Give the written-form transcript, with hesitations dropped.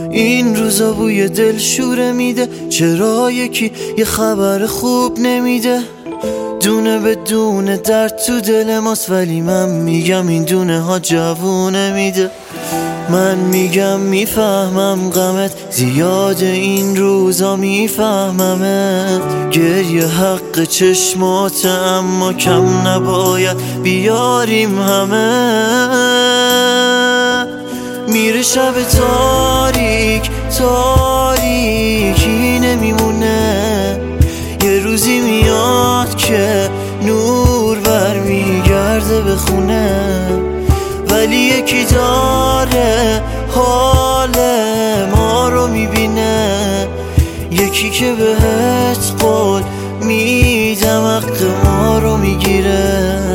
این روزا بوی دلشوره میده، چرا یکی یه خبر خوب نمیده؟ دونه به دونه درد تو دل ماست، ولی من میگم این دونه ها جوونه میده. من میگم میفهمم غمت زیاده این روزا، میفهممت. گریه حق چشمات اما کم نباید بیاریم همه. میره شب تاریک تاریکی نمیمونه، یه روزی میاد که نور برمیگرده به خونه. ولی یکی داره حال ما رو میبینه، یکی که بهت قول میدم حق ما رو میگیره.